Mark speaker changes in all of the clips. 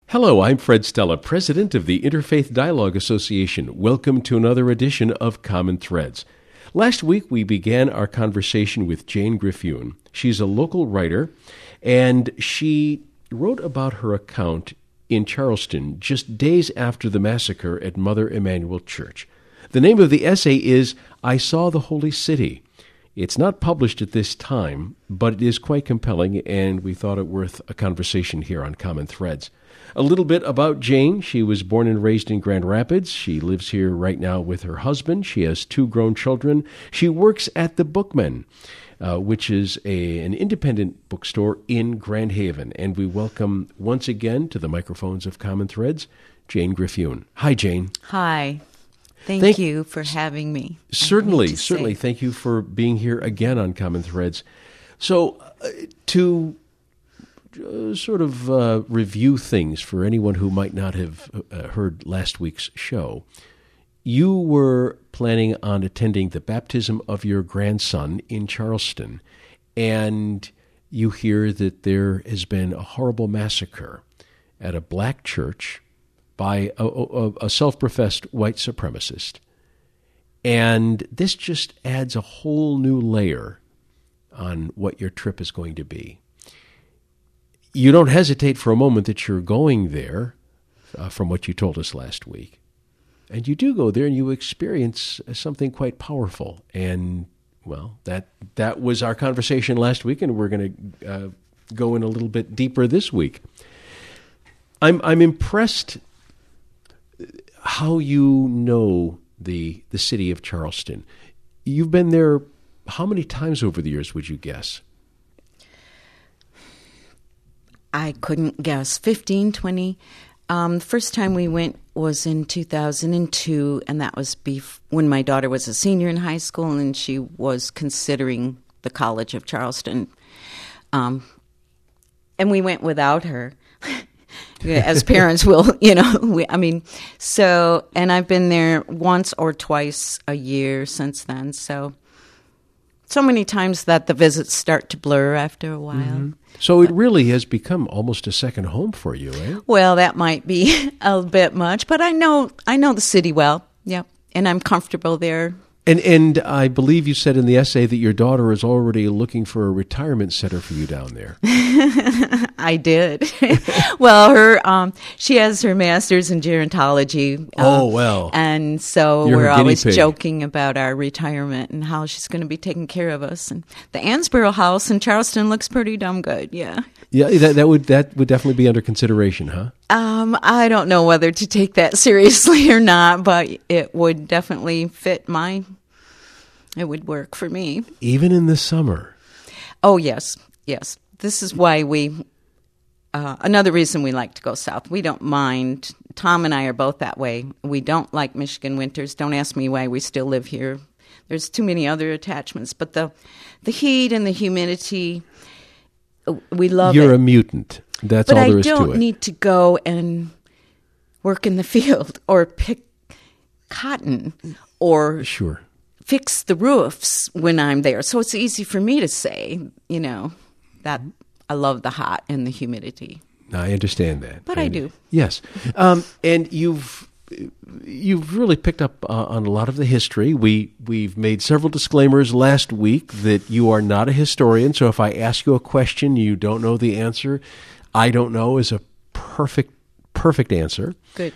Speaker 1: Hello, I'm Fred Stella, President of the Interfaith Dialogue Association. Welcome to another edition of Common Threads. Last week, we began our conversation with Jane Griffioen. She's a local writer, and she wrote about her account in Charleston just days after the massacre at Mother Emanuel Church. The name of the essay is I Saw the Holy City. It's not published at this time, but it is quite compelling, and we thought it worth a conversation here on Common Threads. A little bit about Jane. She was born and raised in Grand Rapids. She lives here right now with her husband. She has 2 grown children. She works at the Bookman, which is an independent bookstore in Grand Haven. And we welcome once again to the microphones of Common Threads, Jane Griffioen. Hi, Jane.
Speaker 2: Hi. Thank you for having me.
Speaker 1: Certainly. Thank you for being here again on Common Threads. So to sort of review things for anyone who might not have heard last week's show, you were planning on attending the baptism of your grandson in Charleston, and you hear that there has been a horrible massacre at a black church by a self-professed white supremacist. And this just adds a whole new layer on what your trip is going to be. You don't hesitate for a moment that you're going there, from what you told us last week. And you do go there and you experience something quite powerful. And, well, that was our conversation last week, and we're going to go in a little bit deeper this week. I'm impressed how you know the city of Charleston. You've been there how many times over the years, would you guess?
Speaker 2: I couldn't guess. 15, 20. The first time we went was in 2002, and that was when my daughter was a senior in high school, and she was considering the College of Charleston. And we went without her, as parents will, and I've been there once or twice a year since then, so many times that the visits start to blur after a while. Mm-hmm.
Speaker 1: So it really has become almost a second home for you, eh?
Speaker 2: Well, that might be a bit much, but I know the city well, yeah, and I'm comfortable there.
Speaker 1: And I believe you said in the essay that your daughter is already looking for a retirement center for you down there.
Speaker 2: I did. Well, she has her master's in gerontology. And so we're always joking about our retirement and how she's going to be taking care of us. And the Ansborough House in Charleston looks pretty dumb good, yeah. Yeah,
Speaker 1: that would definitely be under consideration, huh?
Speaker 2: I don't know whether to take that seriously or not, but it would definitely fit it would work for me.
Speaker 1: Even in the summer?
Speaker 2: Oh, yes. This is why another reason we like to go south. We don't mind. Tom and I are both that way. We don't like Michigan winters. Don't ask me why we still live here. There's too many other attachments. But the heat and the humidity, we love it.
Speaker 1: You're a mutant. That's all there is to it.
Speaker 2: But I don't need to go and work in the field or pick cotton or fix the roofs when I'm there. So it's easy for me to say, that I love the hot and the humidity.
Speaker 1: I understand that.
Speaker 2: But I do.
Speaker 1: Yes. And you've really picked up on a lot of the history. We've made several disclaimers last week that you are not a historian. So if I ask you a question, you don't know the answer. I don't know is a perfect answer.
Speaker 2: Good.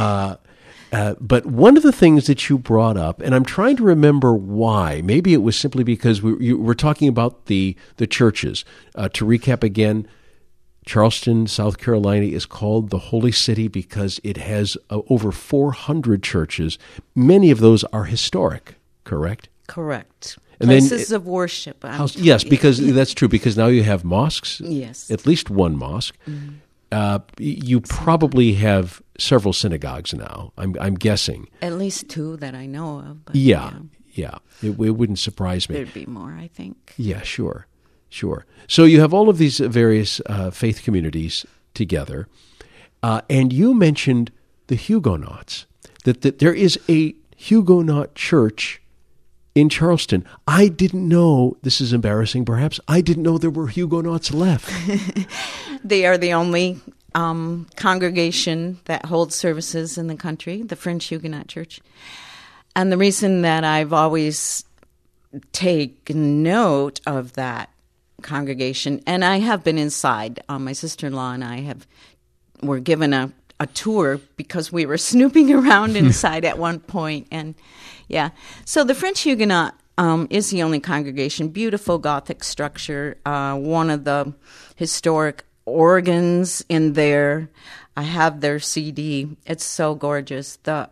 Speaker 1: But one of the things that you brought up, and I'm trying to remember why, maybe it was simply because we're talking about the churches. To recap again, Charleston, South Carolina is called the Holy City because it has over 400 churches. Many of those are historic, correct?
Speaker 2: Correct. And places of worship.
Speaker 1: Yes, because that's true, because now you have mosques.
Speaker 2: Yes.
Speaker 1: At least one mosque. Mm-hmm. You probably have several synagogues now, I'm guessing.
Speaker 2: At least 2 that I know of. But
Speaker 1: yeah. It wouldn't surprise me.
Speaker 2: There'd be more, I think.
Speaker 1: Yeah, sure. So you have all of these various faith communities together, and you mentioned the Huguenots, that there is a Huguenot church in Charleston. I didn't know, this is embarrassing perhaps, I didn't know there were Huguenots left.
Speaker 2: They are the only congregation that holds services in the country, the French Huguenot Church. And the reason that I've always taken note of that congregation, and I have been inside, my sister-in-law and I were given a tour because we were snooping around inside at one point. And yeah, so the French Huguenot is the only congregation, beautiful Gothic structure, one of the historic organs in there. I have their CD. It's so gorgeous. The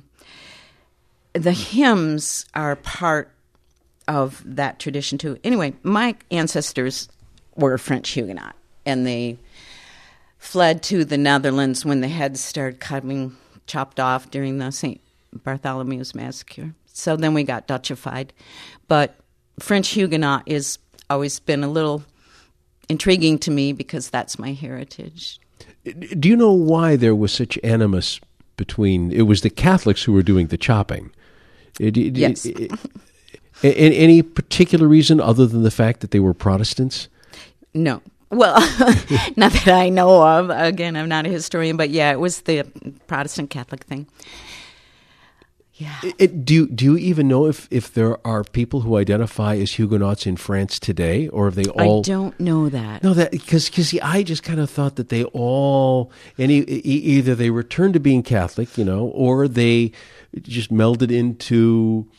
Speaker 2: hymns are part of that tradition too. Anyway, my ancestors were French Huguenot, and they fled to the Netherlands when the heads started chopped off during the St. Bartholomew's Massacre. So then we got Dutchified. But French Huguenot has always been a little intriguing to me because that's my heritage.
Speaker 1: Do you know why there was such animus between... It was the Catholics who were doing the chopping.
Speaker 2: Yes.
Speaker 1: Any particular reason other than the fact that they were Protestants?
Speaker 2: No. Well, not that I know of. Again, I'm not a historian, but yeah, it was the Protestant Catholic thing. Yeah.
Speaker 1: Do you even know if there are people who identify as Huguenots in France today, or have they all?
Speaker 2: I don't know that.
Speaker 1: No, that because I just kind of thought that they all either they returned to being Catholic, or they just melded into,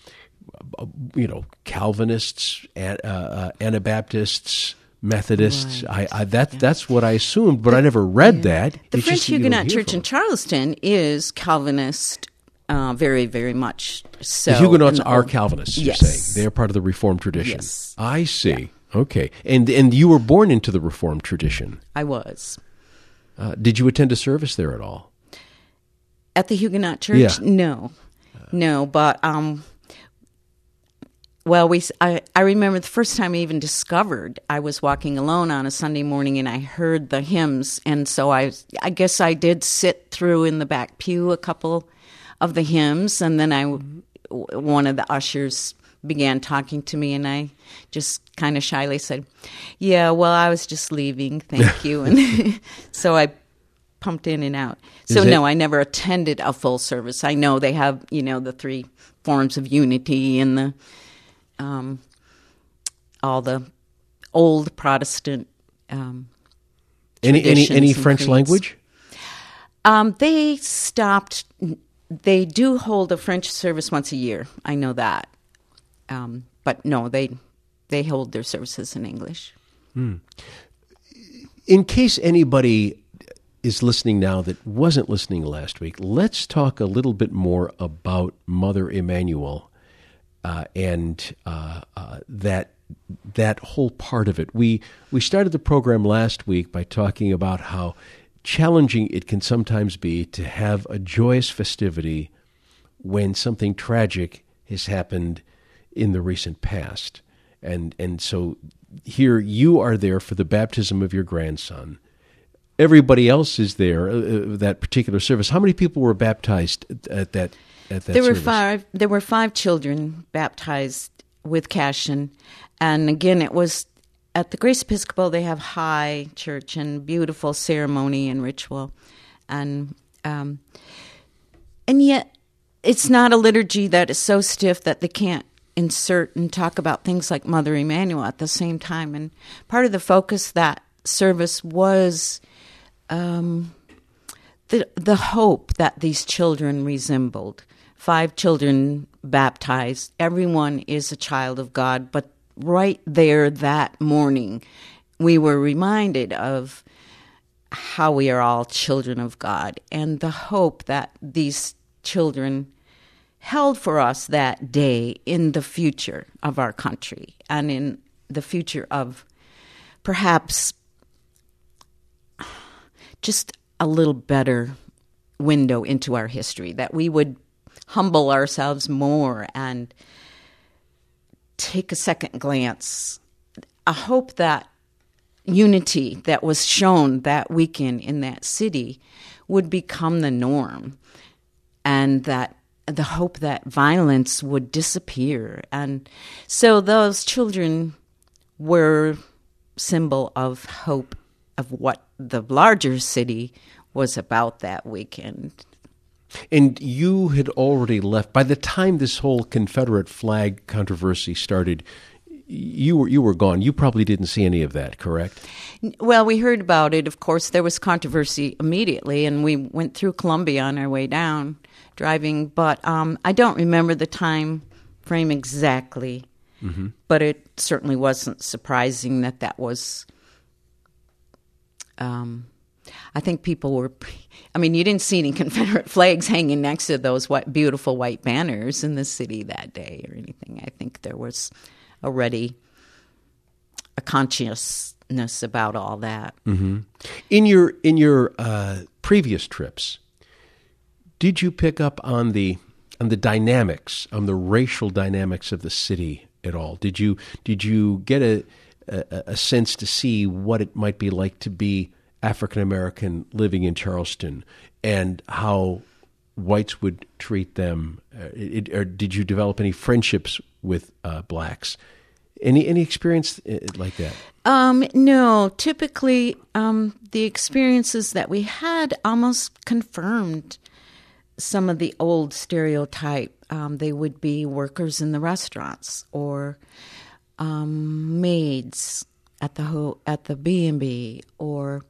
Speaker 1: Calvinists, Anabaptists, Methodists.
Speaker 2: Right.
Speaker 1: That's what I assumed, but I never read that.
Speaker 2: The French Huguenot Church in Charleston is Calvinist. Very, very much so.
Speaker 1: The Huguenots are Calvinists,
Speaker 2: yes.
Speaker 1: You're saying. They are part of the Reformed tradition.
Speaker 2: Yes.
Speaker 1: I see.
Speaker 2: Yeah.
Speaker 1: Okay. And you were born into the Reformed tradition.
Speaker 2: I was.
Speaker 1: Did you attend a service there at all?
Speaker 2: At the Huguenot Church?
Speaker 1: Yeah.
Speaker 2: No, but... Well, I remember the first time I even discovered I was walking alone on a Sunday morning and I heard the hymns. And so I guess I did sit through in the back pew a couple of the hymns, and then one of the ushers began talking to me, and I just kind of shyly said, "Yeah, well, I was just leaving, thank you." And so I pumped in and out. So no, I never attended a full service. I know they have, the three forms of unity and the all the old Protestant
Speaker 1: any French
Speaker 2: creeds.
Speaker 1: language?
Speaker 2: They stopped. They do hold a French service once a year. I know that. But no, they hold their services in English.
Speaker 1: In case anybody is listening now that wasn't listening last week, let's talk a little bit more about Mother Emanuel and that whole part of it. We started the program last week by talking about how challenging it can sometimes be to have a joyous festivity when something tragic has happened in the recent past. And so here you are there for the baptism of your grandson. Everybody else is there, that particular service. How many people were baptized at that service?
Speaker 2: There were 5 children baptized with Cashion. And again, it was at the Grace Episcopal. They have high church and beautiful ceremony and ritual. And yet it's not a liturgy that is so stiff that they can't insert and talk about things like Mother Emanuel at the same time. And part of the focus that service was the hope that these children resembled. 5 children baptized. Everyone is a child of God, but right there that morning, we were reminded of how we are all children of God and the hope that these children held for us that day in the future of our country and in the future of perhaps just a little better window into our history, that we would humble ourselves more and take a second glance. A hope that unity that was shown that weekend in that city would become the norm, and that the hope that violence would disappear. And so those children were symbol of hope of what the larger city was about that weekend.
Speaker 1: And you had already left. By the time this whole Confederate flag controversy started, you were gone. You probably didn't see any of that, correct?
Speaker 2: Well, we heard about it. Of course, there was controversy immediately, and we went through Columbia on our way down driving. But I don't remember the time frame exactly. Mm-hmm. But it certainly wasn't surprising that was... I think people were... I mean, you didn't see any Confederate flags hanging next to those beautiful white banners in the city that day or anything. I think there was already a consciousness about all that.
Speaker 1: Mm-hmm. In your previous trips, did you pick up on the dynamics, on the racial dynamics of the city at all? Did you get a sense to see what it might be like to be African American living in Charleston and how whites would treat them? Or did you develop any friendships with blacks? Any experience like that?
Speaker 2: No. Typically, the experiences that we had almost confirmed some of the old stereotype. They would be workers in the restaurants or maids at the B&B or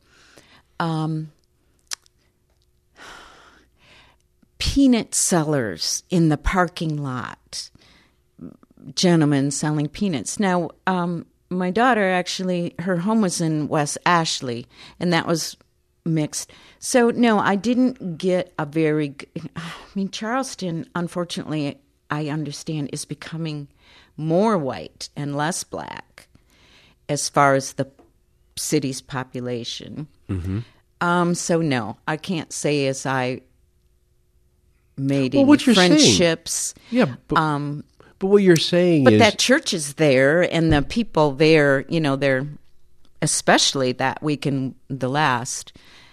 Speaker 2: peanut sellers in the parking lot, gentlemen selling peanuts. Now, my daughter actually, her home was in West Ashley, and that was mixed. So, no, I didn't get a very... I mean, Charleston, unfortunately, I understand, is becoming more white and less black as far as the city's population. Mm-hmm. So, no, I can't say as I made any friendships.
Speaker 1: Yeah, but what you're saying
Speaker 2: is... But
Speaker 1: is...
Speaker 2: that church is there, and the people there, they're... Especially that weekend, the last...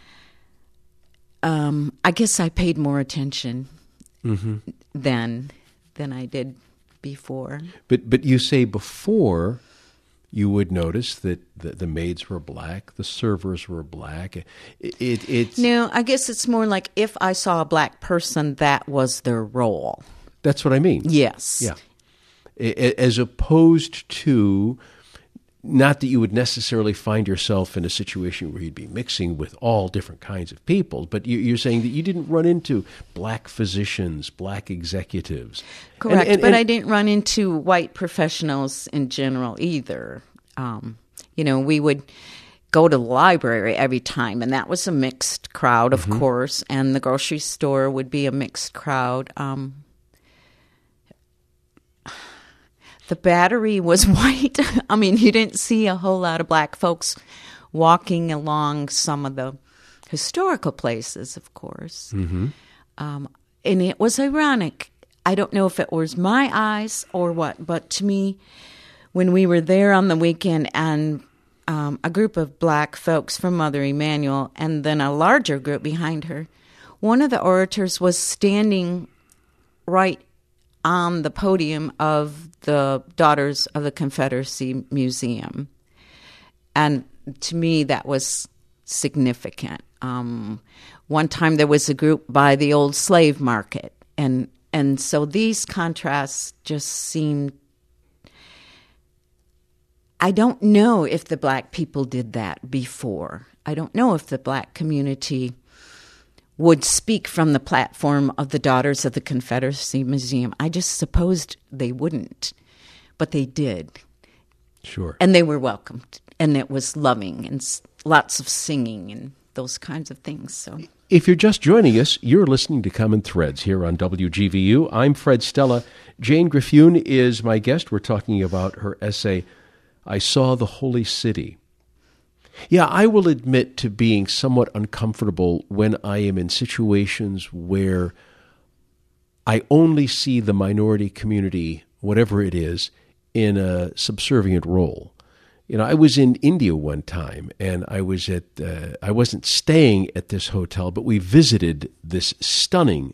Speaker 2: I guess I paid more attention than I did before.
Speaker 1: But you say before you would notice that the maids were black, the servers were black. It's
Speaker 2: No, I guess it's more like if I saw a black person, that was their role.
Speaker 1: That's what I mean.
Speaker 2: Yes.
Speaker 1: Yeah. As opposed to... Not that you would necessarily find yourself in a situation where you'd be mixing with all different kinds of people, but you're saying that you didn't run into black physicians, black executives.
Speaker 2: Correct, and I didn't run into white professionals in general either. We would go to the library every time, and that was a mixed crowd, of course, and the grocery store would be a mixed crowd. The Battery was white. I mean, you didn't see a whole lot of black folks walking along some of the historical places, of course. Mm-hmm. And it was ironic. I don't know if it was my eyes or what, but to me, when we were there on the weekend and a group of black folks from Mother Emanuel and then a larger group behind her, one of the orators was standing right on the podium of the Daughters of the Confederacy Museum. And to me, that was significant. One time there was a group by the old slave market. And so these contrasts just seemed... I don't know if the black people did that before. I don't know if the black community would speak from the platform of the Daughters of the Confederacy Museum. I just supposed they wouldn't, but they did.
Speaker 1: Sure.
Speaker 2: And they were welcomed, and it was loving, and lots of singing and those kinds of things. So,
Speaker 1: if you're just joining us, you're listening to Common Threads here on WGVU. I'm Fred Stella. Jane Griffune is my guest. We're talking about her essay, I Saw the Holy City. Yeah, I will admit to being somewhat uncomfortable when I am in situations where I only see the minority community, whatever it is, in a subservient role. I was in India one time, and I wasn't staying at this hotel, but we visited this stunning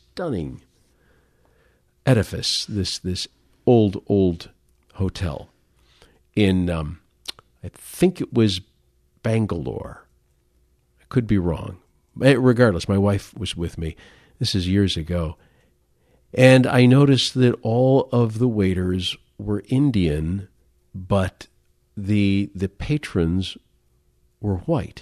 Speaker 1: edifice, this old hotel in, I think it was Bangalore. Could be wrong. Regardless, my wife was with me. This is years ago. And I noticed that all of the waiters were Indian, but the patrons were white.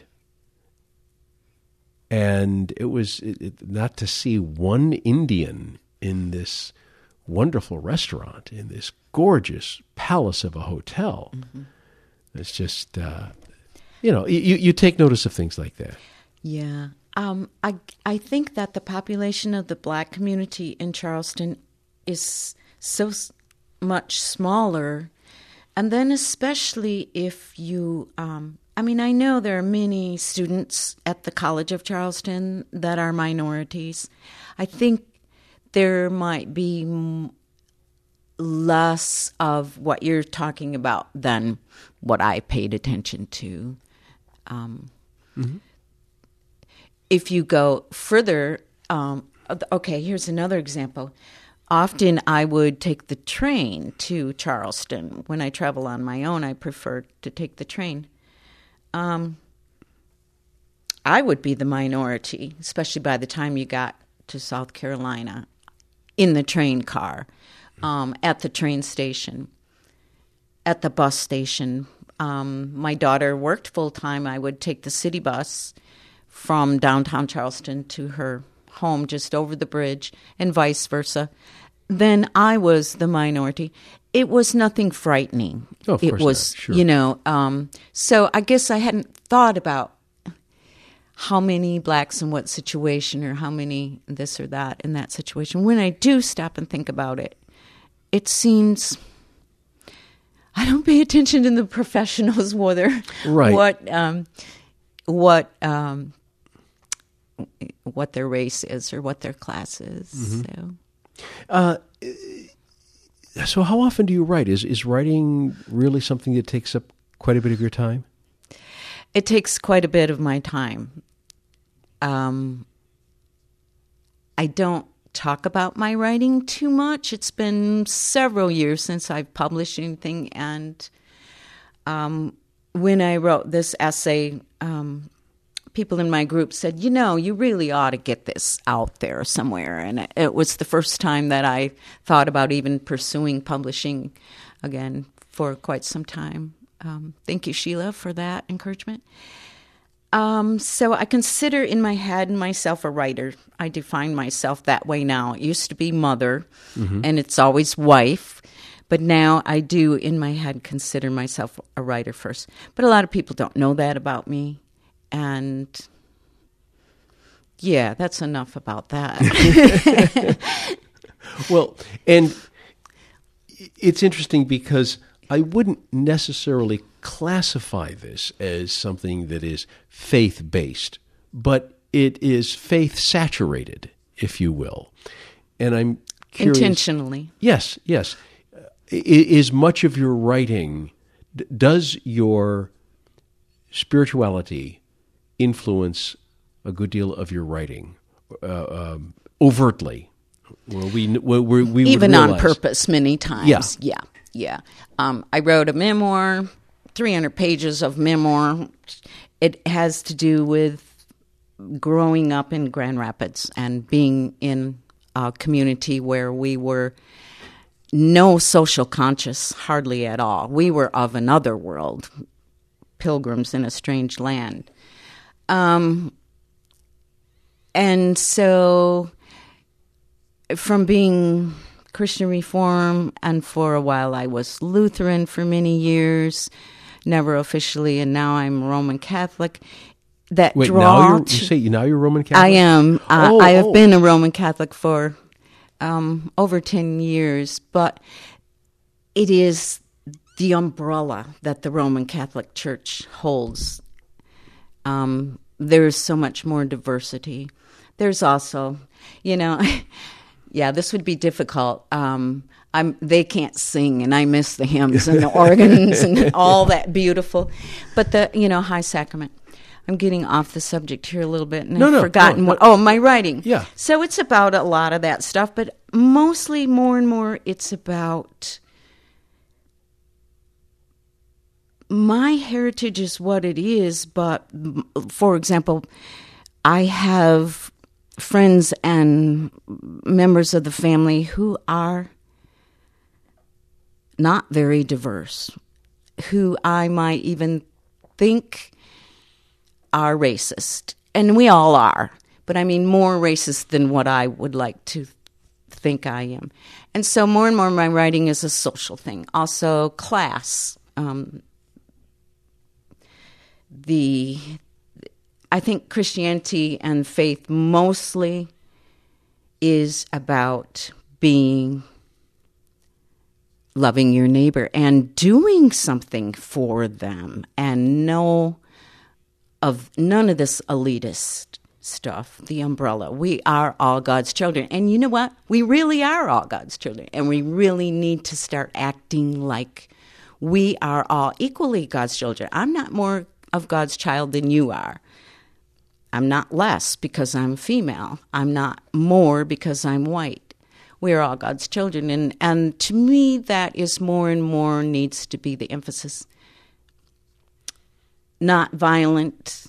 Speaker 1: And it was not to see one Indian in this wonderful restaurant, in this gorgeous palace of a hotel. Mm-hmm. It's just, you take notice of things like that.
Speaker 2: Yeah. I think that the population of the black community in Charleston is so much smaller. And then especially if you, I know there are many students at the College of Charleston that are minorities. I think there might be less of what you're talking about than what I paid attention to. Mm-hmm. If you go further, here's another example. Often I would take the train to Charleston. When I travel on my own, I prefer to take the train. I would be the minority, especially by the time you got to South Carolina, in the train car, at the train station, at the bus station. My daughter worked full-time. I would take the city bus from downtown Charleston to her home just over the bridge and vice versa. Then I was the minority. It was nothing frightening.
Speaker 1: Oh, of course
Speaker 2: was,
Speaker 1: not. Sure.
Speaker 2: So I guess I hadn't thought about how many blacks in what situation or how many this or that in that situation. When I do stop and think about it, it seems I don't pay attention to the professionals, whether what their race is or what their class is.
Speaker 1: Mm-hmm. So how often do you write? Is writing really something that takes up quite a bit of your time?
Speaker 2: It takes quite a bit of my time. I don't talk about my writing too much. It's been several years since I've published anything, and when I wrote this essay, people in my group said, you really ought to get this out there somewhere. And it was the first time that I thought about even pursuing publishing again for quite some time. Thank you, Sheila, for that encouragement. So I consider in my head myself a writer. I define myself that way now. It used to be mother, mm-hmm. and it's always wife. But now I do, in my head, consider myself a writer first. But a lot of people don't know that about me. And, yeah, that's enough about that.
Speaker 1: Well, and it's interesting because I wouldn't necessarily classify this as something that is faith-based, but it is faith-saturated, if you will. And I'm curious.
Speaker 2: Intentionally.
Speaker 1: Yes. Is much of your writing, does your spirituality influence a good deal of your writing overtly? Where we
Speaker 2: even
Speaker 1: on
Speaker 2: purpose many times. Yeah. I wrote a memoir, 300 pages of memoir. It has to do with growing up in Grand Rapids and being in a community where we were no social conscious, hardly at all. We were of another world, pilgrims in a strange land. And so from being Christian Reform, and for a while I was Lutheran for many years, never officially, and now I'm Roman Catholic. Wait,
Speaker 1: now you're Roman Catholic?
Speaker 2: I am. I have been a Roman Catholic for over 10 years, but it is the umbrella that the Roman Catholic Church holds. There's so much more diversity. There's also, this would be difficult. They can't sing, and I miss the hymns and the organs and all that beautiful. But the High Sacrament. I'm getting off the subject here a little bit, and I've forgotten what. Oh, my writing.
Speaker 1: Yeah.
Speaker 2: So it's about a lot of that stuff, but mostly, more and more, it's about my heritage is what it is, but for example, I have friends and members of the family who are not very diverse, who I might even think are racist. And we all are, but I mean more racist than what I would like to think I am. And so more and more my writing is a social thing. Also class. I think Christianity and faith mostly is about loving your neighbor and doing something for them, and none of this elitist stuff, the umbrella. We are all God's children. And you know what? We really are all God's children. And we really need to start acting like we are all equally God's children. I'm not more of God's child than you are. I'm not less because I'm female. I'm not more because I'm white. We're all God's children. And to me, that is more and more needs to be the emphasis. Not violent,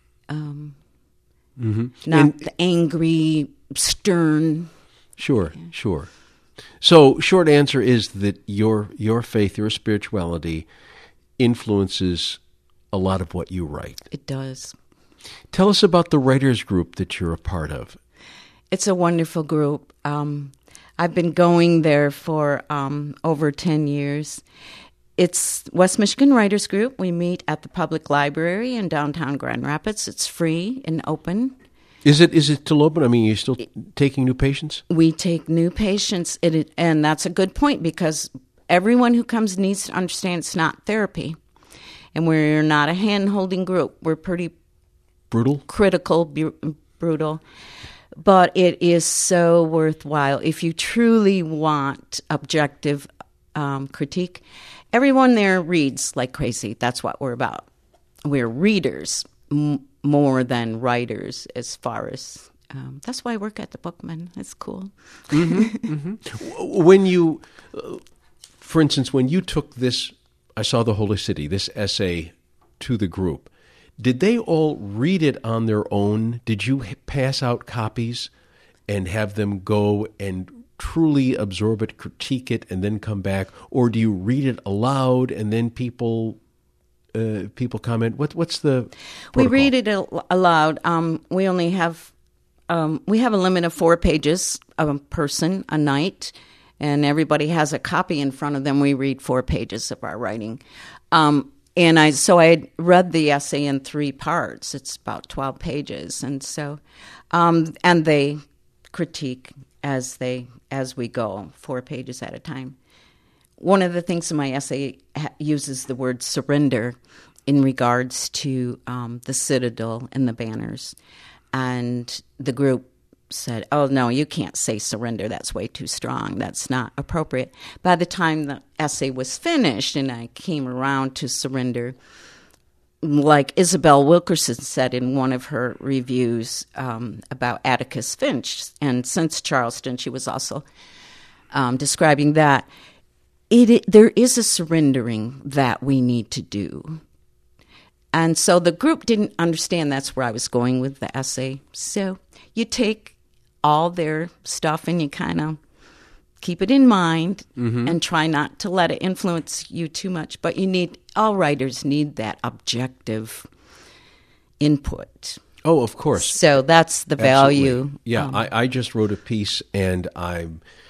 Speaker 2: not the angry, stern.
Speaker 1: Sure. So, short answer is that your faith, your spirituality, influences a lot of what you write.
Speaker 2: It does.
Speaker 1: Tell us about the writers group that you're a part of.
Speaker 2: It's a wonderful group. I've been going there for over 10 years. It's West Michigan Writers Group. We meet at the public library in downtown Grand Rapids. It's free and open.
Speaker 1: Is it still open? I mean, you're still taking new patients?
Speaker 2: We take new patients, and that's a good point because everyone who comes needs to understand it's not therapy. And we're not a hand-holding group. We're pretty
Speaker 1: brutal,
Speaker 2: critical, brutal. But it is so worthwhile if you truly want objective critique. Everyone there reads like crazy. That's what we're about. We're readers more than writers as far as... that's why I work at the Bookman. It's cool.
Speaker 1: When you... for instance, when you took this, I Saw the Holy City, this essay to the group, did they all read it on their own? Did you pass out copies and have them go and truly absorb it, critique it, and then come back? Or do you read it aloud and then people comment? What's the protocol?
Speaker 2: We read it aloud. We only have we have a limit of 4 pages a person a night, and everybody has a copy in front of them. We read 4 pages of our writing. And I read the essay in 3 parts. It's about 12 pages, and so and they critique as we go, 4 pages at a time. One of the things in my essay uses the word surrender in regards to the citadel and the banners, and the group said, "Oh no, you can't say surrender. That's way too strong. That's not appropriate." By the time the essay was finished and I came around to surrender, like Isabel Wilkerson said in one of her reviews about Atticus Finch, and since Charleston, she was also describing that there is a surrendering that we need to do. And so the group didn't understand that's where I was going with the essay. So you take all their stuff and you kind of keep it in mind and try not to let it influence you too much. But all writers need that objective input.
Speaker 1: Oh, of course.
Speaker 2: So that's the value.
Speaker 1: Absolutely. Yeah, I just wrote a piece, and I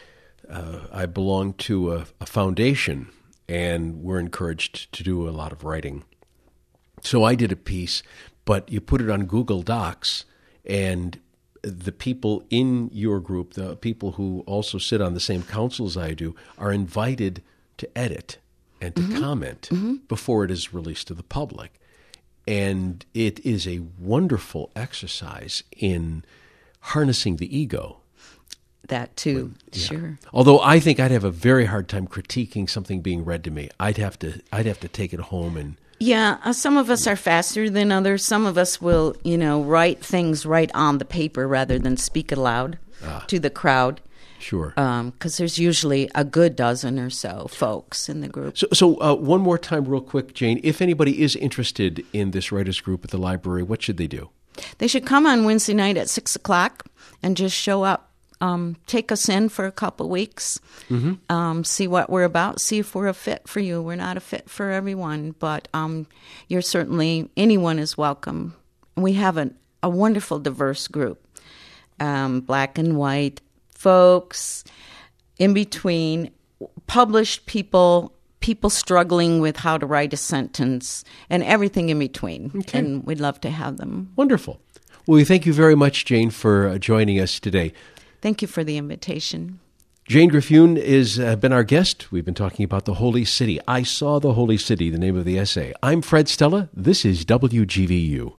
Speaker 1: belong to a foundation, and we're encouraged to do a lot of writing. So I did a piece, but you put it on Google Docs, and the people in your group, the people who also sit on the same council as I do, are invited to edit and to comment before it is released to the public. And it is a wonderful exercise in harnessing the ego.
Speaker 2: That too, sure.
Speaker 1: Although I think I'd have a very hard time critiquing something being read to me. I'd have to take it home and...
Speaker 2: Yeah, some of us are faster than others. Some of us will, write things right on the paper rather than speak aloud to the crowd.
Speaker 1: Sure.
Speaker 2: Because there's usually a good dozen or so folks in the group.
Speaker 1: So one more time real quick, Jane, if anybody is interested in this writers group at the library, what should they do?
Speaker 2: They should come on Wednesday night at 6 o'clock and just show up. Take us in for a couple weeks, see what we're about, see if we're a fit for you. We're not a fit for everyone, but you're certainly, anyone is welcome. We have a wonderful, diverse group, black and white folks, in between, published people struggling with how to write a sentence, and everything in between. Okay. And we'd love to have them.
Speaker 1: Wonderful. Well, we thank you very much, Jane, for joining us today.
Speaker 2: Thank you for the invitation.
Speaker 1: Jane Griffune has been our guest. We've been talking about the Holy City. I Saw the Holy City, the name of the essay. I'm Fred Stella. This is WGVU.